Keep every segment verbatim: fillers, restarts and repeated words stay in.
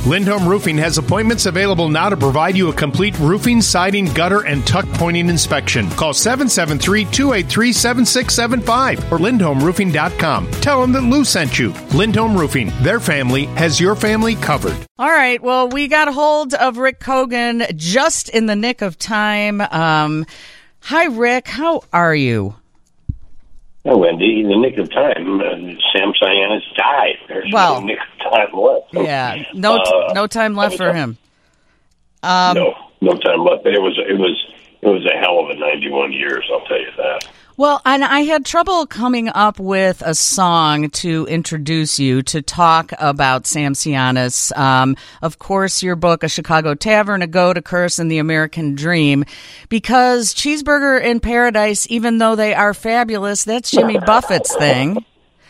Lindholm Roofing has appointments available now to provide you a complete roofing, siding, gutter, and tuck pointing inspection. Call seven seven three, two eight three, seven six seven five or lindholm roofing dot com. Tell them that Lou sent you. Lindholm Roofing, their family has your family covered. All right, well, we got a hold of Rick Kogan just in the nick of time. Um, hi, Rick. How are you? Oh, Wendy, in the nick of time, uh, Sam Cyannis died. There's well, no nick of time left. Yeah, no, t- uh, no time left for him. Um, no, no time left. But it was, it was, it was a hell of a ninety-one years. I'll tell you that. Well, and I had trouble coming up with a song to introduce you to talk about Sam Cyannis. Um, of course, your book, A Chicago Tavern, A Goat, A Curse, and The American Dream, because Cheeseburger in Paradise, even though they are fabulous, that's Jimmy Buffett's thing.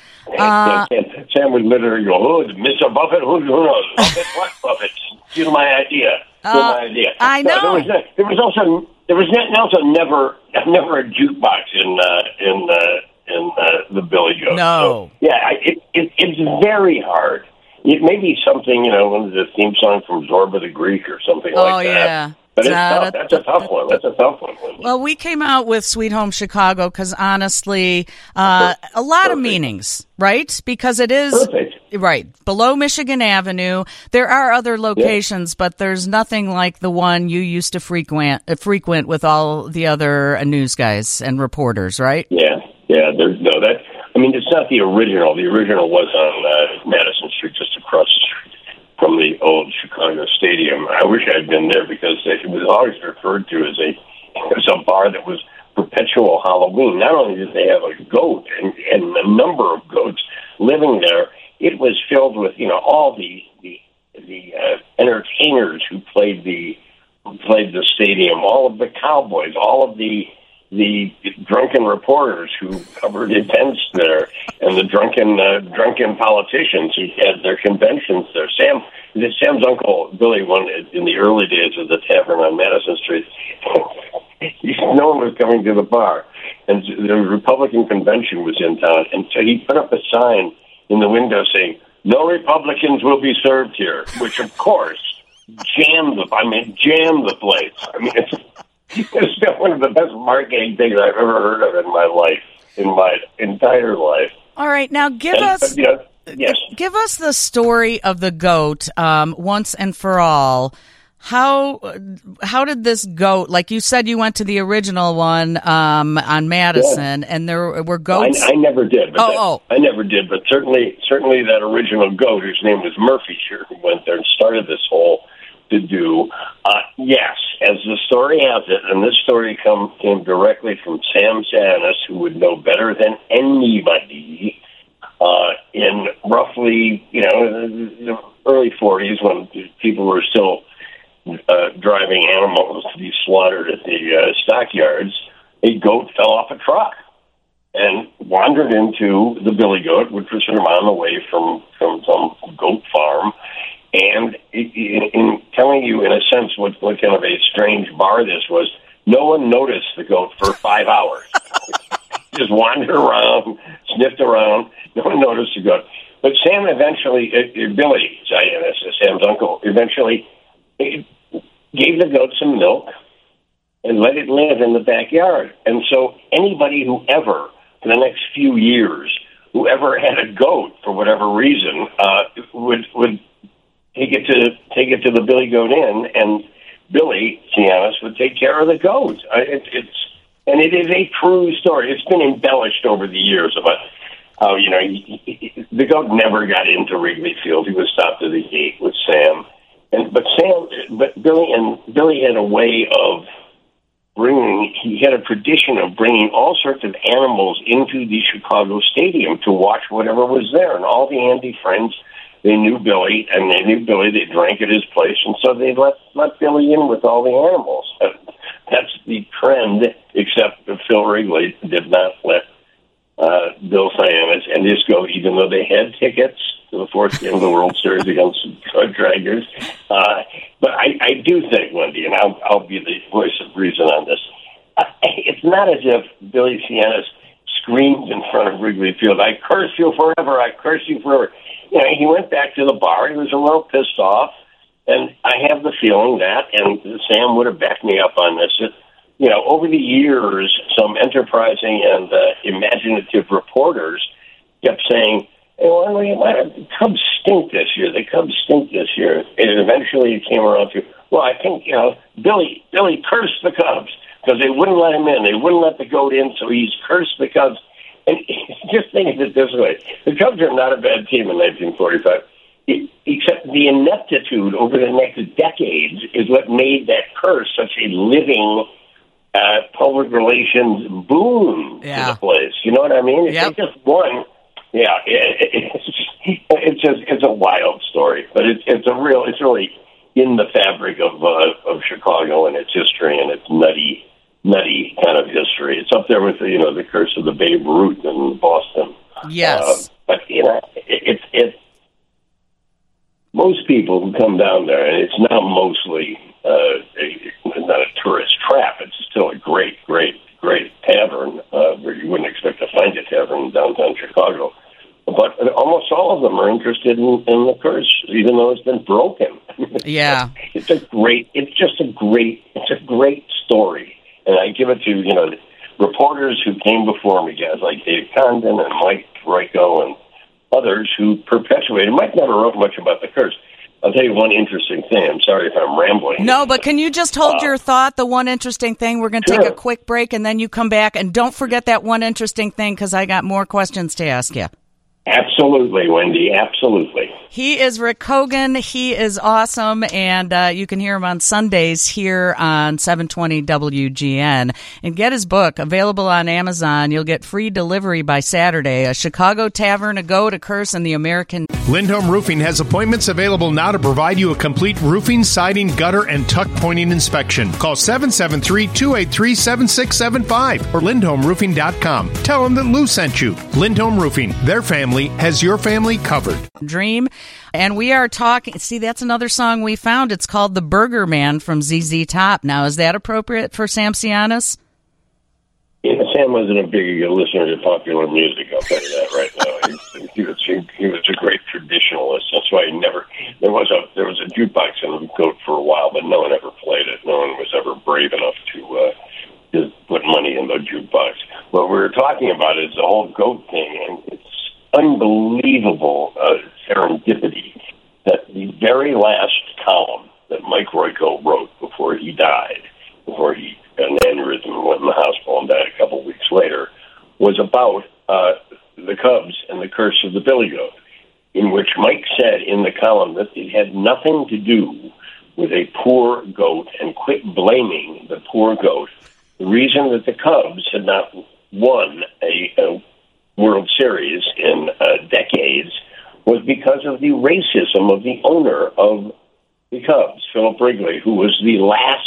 Uh, Sam would literally go, "Oh, Mister Buffett, who, who knows? Buffett, what Buffett? Steal my idea. Steal uh, my idea." I know. No, there, was, there was also there was also never never a jukebox in uh, in uh, in uh, the Billy Goat. No. So, yeah, I, it, it it's very hard. It may be something, you know, one of the theme song from Zorba the Greek or something oh, like that. Yeah. But it's tough. That's a tough one. That's a tough one. Well, we came out with Sweet Home Chicago because, honestly, uh, a lot Perfect. of meanings, right? Because it is, Perfect. right, below Michigan Avenue. There are other locations, yeah. but there's nothing like the one you used to frequent uh, frequent with all the other uh, news guys and reporters, right? Yeah, yeah. There's no, that, I mean, it's not the original. The original was on uh, Madison Street, just across the street from the old Chicago Stadium. I wish I'd been there because it was always referred to as a as a bar that was perpetual Halloween. Not only did they have a goat and, and a number of goats living there, it was filled with, you know, all the the, the uh, entertainers who played the who played the stadium, all of the cowboys, all of the the drunken reporters who covered events there, and the drunken uh, drunken politicians who had their conventions there. Sam, Sam's uncle Billy, one in the early days of the tavern on Madison Street, no one was coming to the bar, and the Republican convention was in town, and so he put up a sign in the window saying, "No Republicans will be served here," which of course jammed the, I mean, jammed the place. I mean, it's It's been one of the best marketing things I've ever heard of in my life, in my entire life. All right, now give and, us, yeah, yes. give us the story of the goat um, once and for all. How how did this goat? Like you said, you went to the original one um, on Madison, yeah. and there were goats. I, I never did. But oh, that, oh, I never did. But certainly, certainly that original goat, whose name was Murphy, sure, who went there and started this whole to do. Uh, yes, as the story has it, and this story come, came directly from Sam Cyannis, who would know better than anybody, uh, in roughly, you know, the early forties when people were still uh, driving animals to be slaughtered at the uh, stockyards, a goat fell off a truck and wandered into the Billy Goat, which was sort of on the way from, from some goat farm. And in, in telling you, in a sense, what, what kind of a strange bar this was, no one noticed the goat for five hours. Just wandered around, sniffed around. No one noticed the goat. But Sam eventually, uh, Billy, Sam's uncle, eventually gave the goat some milk and let it live in the backyard. And so anybody who ever, for the next few years, whoever had a goat for whatever reason, uh, would would take it to take it to the Billy Goat Inn, and Billy Cyannis would take care of the goat. I, it, it's and it is a true story. It's been embellished over the years about how, you know, he, he, the goat never got into Wrigley Field. He was stopped at the gate with Sam, and but Sam, but Billy and Billy had a way of bringing. He had a tradition of bringing all sorts of animals into the Chicago Stadium to watch whatever was there, and all the Andy friends. They knew Billy, and they knew Billy. They drank at his place, and so they let let Billy in with all the animals. That's the trend, except that Phil Wrigley did not let uh, Bill Cyannis and his goat, even though they had tickets to the fourth game of the World Series against the Dragons. Uh, but I, I do think, Wendy, and I'll, I'll be the voice of reason on this, uh, it's not as if Billy Cyannis screamed in front of Wrigley Field, "I curse you forever, I curse you forever." You know, he went back to the bar. He was a little pissed off. And I have the feeling that, and Sam would have backed me up on this, that, you know, over the years, some enterprising and uh, imaginative reporters kept saying, hey, well, the Cubs stink this year. The Cubs stink this year. And eventually it came around to, well, I think, you know, Billy, Billy cursed the Cubs because they wouldn't let him in. They wouldn't let the GOAT in, so he's cursed the Cubs. And just think of it this way. The Cubs are not a bad team in nineteen forty-five, it, except the ineptitude over the next decades is what made that curse such a living uh, public relations boom yeah. to the place. You know what I mean? If yep. they just won, yeah, it, it, it's, it's just it's a wild story, but it's it's a real it's really in the fabric of uh, of Chicago and its history and its nutty. nutty kind of history. It's up there with the, you know, the curse of the Babe Ruth in Boston. Yes. Uh, but, you know, it's it, it, most people who come down there, and it's now mostly uh, a, not a tourist trap, it's still a great, great, great tavern uh, where you wouldn't expect to find a tavern in downtown Chicago. But almost all of them are interested in, in the curse, even though it's been broken. Yeah. It's a great, it's just a great, it's a great story. And I give it to, you know, reporters who came before me, guys like Dave Condon and Mike Royko and others who perpetuated. Mike never wrote much about the curse. I'll tell you one interesting thing. I'm sorry if I'm rambling. No, but can you just hold uh, your thought, the one interesting thing? We're going to sure. take a quick break, and then you come back. And don't forget that one interesting thing, because I got more questions to ask you. Absolutely, Wendy. Absolutely. He is Rick Kogan. He is awesome, and uh, you can hear him on Sundays here on seven twenty W G N. And get his book, available on Amazon. You'll get free delivery by Saturday. A Chicago Tavern, a Goat, a Curse, and the American... Lindholm Roofing has appointments available now to provide you a complete roofing, siding, gutter, and tuck pointing inspection. Call seven seven three, two eight three, seven six seven five or lindholm roofing dot com. Tell them that Lou sent you. Lindholm Roofing, their family has your family covered. Dream. And we are talking, see, that's another song we found. It's called The Burger Man from Z Z Top. Now, is that appropriate for Sam Sianis? Yeah, Sam wasn't a big listener to popular music, I'll tell you that right now. He, he, was, he, he was a great traditionalist. That's why he never, there was a there was a jukebox in the GOAT for a while, but no one ever played it. No one was ever brave enough to, uh, to put money in the jukebox. What we were talking about is the whole GOAT thing, and it's unbelievable uh, serendipity that the very last column that Mike Royko wrote before he died, before he got an aneurysm and went in the hospital and died a couple of weeks later, was about uh, the Cubs and the curse of the Billy Goat, in which Mike said in the column that it had nothing to do with a poor goat and quit blaming the poor goat. The reason that the Cubs had not won a, a World Series in uh, decades was because of the racism of the owner of the Cubs, Philip Wrigley, who was the last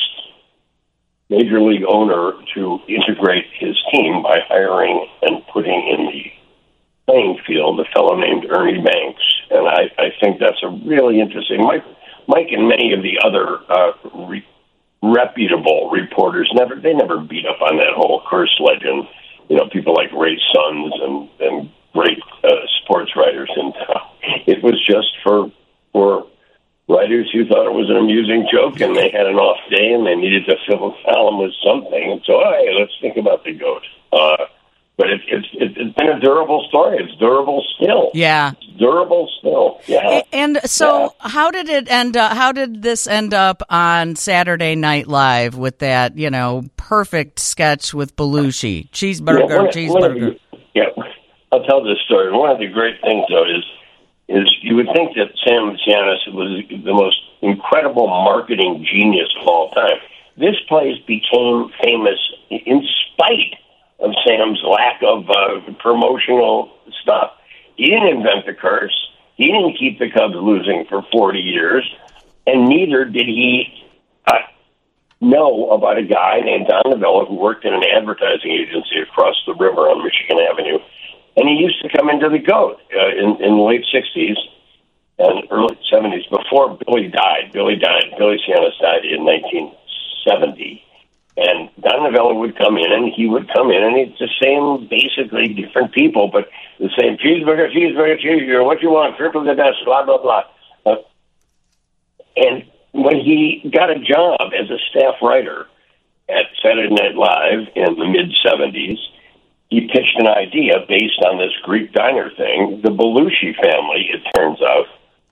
major league owner to integrate his team by hiring and putting in the playing field a fellow named Ernie Banks. And I, I think that's a really interesting. Mike, Mike and many of the other uh, re- reputable reporters never they never beat up on that whole curse legend. You know, people like Ray Sons and, and great uh, sports writers in town. It was just for for writers who thought it was an amusing joke and they had an off day and they needed to fill a column with something. And so, hey, let's think about the GOAT. Uh, but it, it's it's been a durable story. It's durable still. Yeah. It's durable still. Yeah. And so yeah. how did it end up, how did this end up on Saturday Night Live with that, you know, perfect sketch with Belushi? Cheeseburger, yeah, one, cheeseburger. One the, yeah, I'll tell this story. One of the great things, though, is is you would think that Sam Sianis was the most incredible marketing genius of all time. This place became famous in spite of Sam's lack of uh, promotional stuff. He didn't invent the curse. He didn't keep the Cubs losing for forty years, and neither did he uh, know about a guy named Don Novella who worked in an advertising agency across the river on Michigan Avenue. And he used to come into the GOAT uh, in, in the late sixties and early seventies before Billy died. Billy died. Billy Sianis died in nineteen seventy. And Don Novella would come in, and he would come in, and it's the same, basically different people, but the same cheeseburger, cheeseburger, cheeseburger, what you want, triple the best, blah, blah, blah. Uh, and when he got a job as a staff writer at Saturday Night Live in the mid-seventies, he pitched an idea based on this Greek diner thing. The Belushi family, it turns out,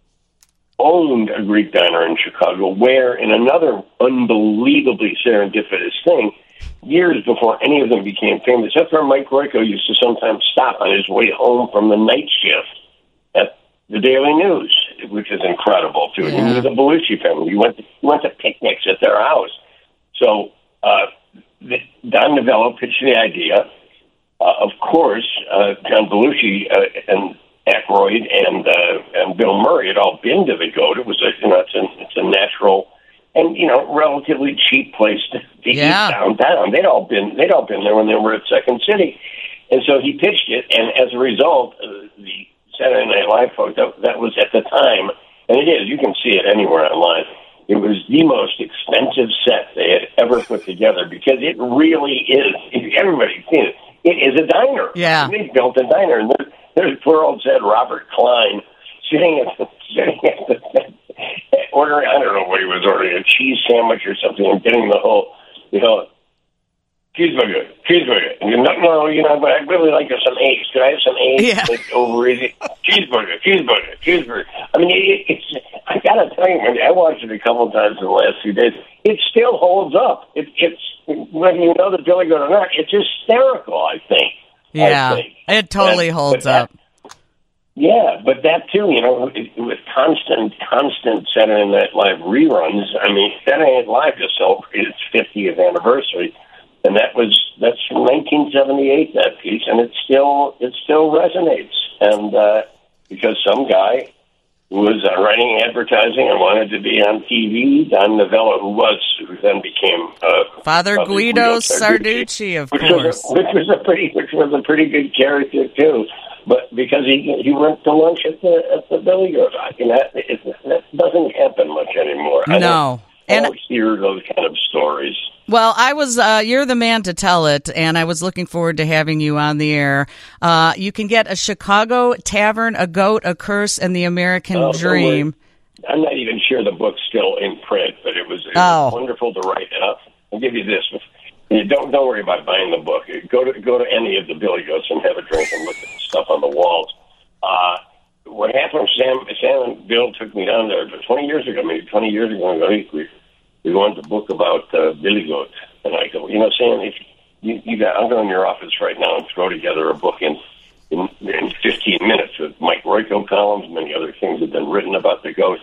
owned a Greek diner in Chicago where, in another unbelievably serendipitous thing, years before any of them became famous, that's where Mike Royko used to sometimes stop on his way home from the night shift at the Daily News, which is incredible, too. Yeah. And the Belushi family, you went to, you went to picnics at their house. So uh, the, Don Novello pitched the idea. Uh, of course, uh, John Belushi uh, and Aykroyd and uh, and Bill Murray had all been to the Goat. It was a you know it's a it's a natural and you know relatively cheap place to, to yeah. eat downtown. They'd all been they'd all been there when they were at Second City, and so he pitched it. And as a result, uh, the Saturday Night Live folks that, that was at the time, and it is you can see it anywhere online. It was the most expensive set they had ever put together because it really is. Everybody's seen it. It is a diner. Yeah, they built a diner, and there's, there's poor old said Robert Klein sitting at the, sitting at the ordering. I don't know what he was ordering, a cheese sandwich or something, and getting the whole, you know, cheeseburger, cheeseburger. And you're not, no, you know, but I'd really like some eggs. Could I have some eggs? Yeah. Like over easy. Cheeseburger, cheeseburger, cheeseburger. I mean, it, it's. I gotta tell you, I watched it a couple of times in the last few days. It still holds up. It, it's whether you know the Billy Goat or not, it's hysterical. I think. Yeah, I think. it totally and, holds that, up. Yeah, but that too, you know, with constant, constant Saturday Night Live reruns. I mean, Saturday Night Live just celebrated its fiftieth anniversary, and that was that's from nineteen seventy-eight. That piece, and it still it still resonates, and uh, because some guy who was uh, writing advertising and wanted to be on T V, Don Novello, who was, who then became uh, Father, Father Guido, Guido Sarducci, Sarducci, of which course, was a, which was a pretty, which was a pretty good character too. But because he he went to lunch at the at the Billy Goat, you know, that, it, that doesn't happen much anymore. I no, don't, and I don't hear those kind of stories. Well, I was, uh, you're the man to tell it, and I was looking forward to having you on the air. Uh, you can get A Chicago Tavern, A Goat, A Curse, and The American oh, Dream. I'm not even sure the book's still in print, but it was, it oh. was wonderful to write up. I'll give you this. Don't don't worry about buying the book. Go to go to any of the Billy Goats and have a drink and look at the stuff on the walls. Uh, what happened, Sam, Sam and Bill took me down there twenty years ago, maybe twenty years ago, we We wanted to book about uh, Billy Goat, and I go, you know, Sam, if you, you got, I'll go in your office right now and throw together a book in in, in fifteen minutes with Mike Royko columns, many other things have been written about the goat,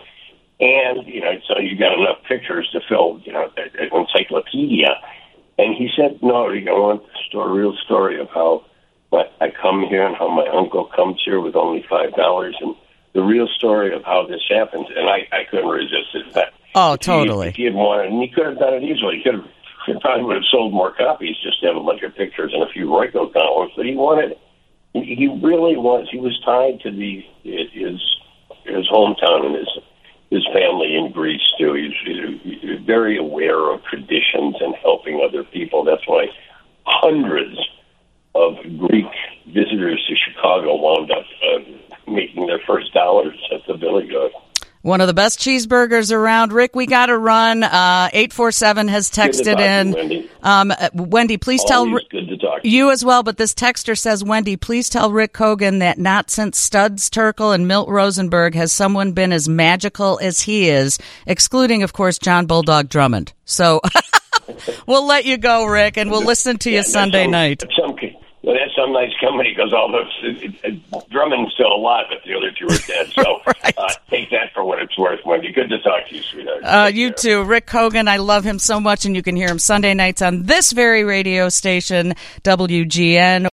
and you know, so you got enough pictures to fill, you know, an encyclopedia. And he said, no, I want the story, real story of how I come here and how my uncle comes here with only five dollars, and the real story of how this happens. And I, I couldn't resist it. That. Oh, if totally. He, if he had wanted, and he could have done it easily. He could have, he probably would have sold more copies just to have a bunch of pictures and a few Royko columns. But he wanted, he, he really was. He was tied to the his his hometown and his his family in Greece too. He's, he's, he's very aware of traditions and helping other people. That's why hundreds of Greek visitors to Chicago wound up uh, making their first dollars at the Billy Goat. One of the best cheeseburgers around. Rick, we got to run. Uh, eight four seven has texted in. You, Wendy. Um, uh, Wendy, please Always tell good to talk to you as well. But this texter says, Wendy, please tell Rick Kogan that not since Studs Terkel and Milt Rosenberg has someone been as magical as he is, excluding, of course, John Bulldog Drummond. So we'll let you go, Rick, and we'll listen to you yeah, Sunday some, night. Some, well, that's some nice company because all those Drummond's still alive, but the other two are dead. So right. uh, take that for what it's worth, Wendy. Good to talk to you, sweetheart. Uh, you care. Too. Rick Kogan, I love him so much, and you can hear him Sunday nights on this very radio station, W G N.